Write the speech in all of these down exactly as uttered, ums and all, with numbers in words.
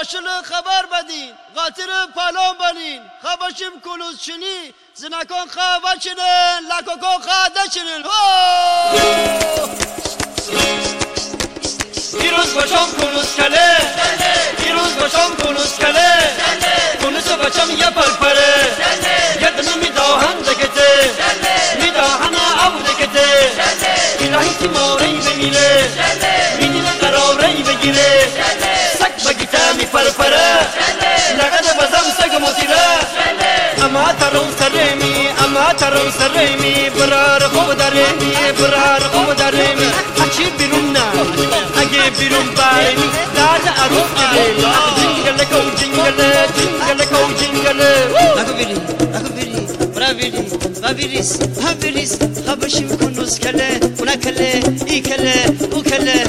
ماشل خبر بدین قاطر پالان بلین خباشم کلوز چنی زنکان خواه چنن لکوکان خواه چنن دیروز باشم کلوز کله دیروز باشم کلوز کله کلوز باشم یه پرپره یدنو میداهن دکته میداهن او دکته الهی تیماری بمیره میدین قراری بگیره سگ بگیته می پرپره لقد بزم سگ مطیره اما ترون سرمی اما ترون سرمی برار خوب دارمی برار خوب دارمی اچی بیرون نه اگه بیرون بایمی درد عروف گیره جنگل کو جنگل جنگل کو جنگل اگه بری اگه بری برا بری و بریس و بریس خباشم کنوز کله اونا کله ای کله او کله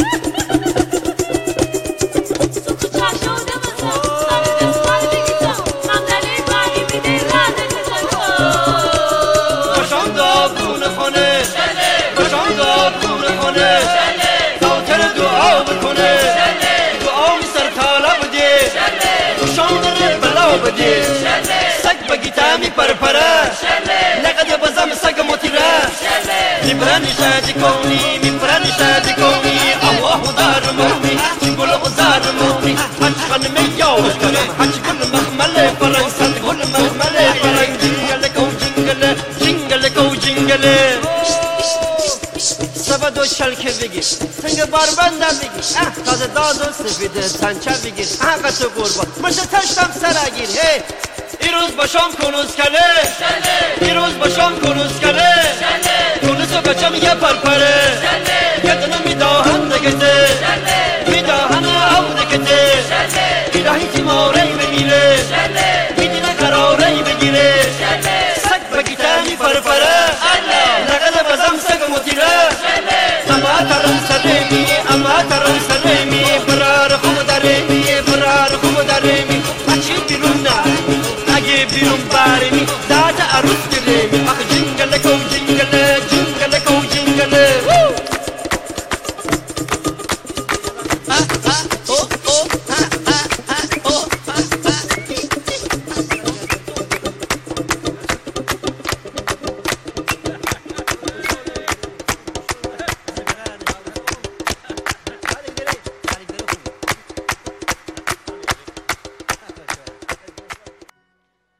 سگ بگیته می پرپره لقد بزم سگ مطیره میپرنی شادی کنی میپرنی شادی کنی الله دار مونی چنگل غزار مونی هنچ خانم یاوش کنه هنچ کل محمل فرنگ کل محمل فرنگ جنگل کو جنگل جنگل کو جنگل سبد و شلکه بگیر سنگ باربنده بگیر تازه داز و سفیده سنچه بگیر حقا تو قربان مشه تشتم سرگیر هی دیروز باشم کنوز کله دیروز باشم کنوز کله کنوز و بچم یه پرپره یه دنو میداهن دگته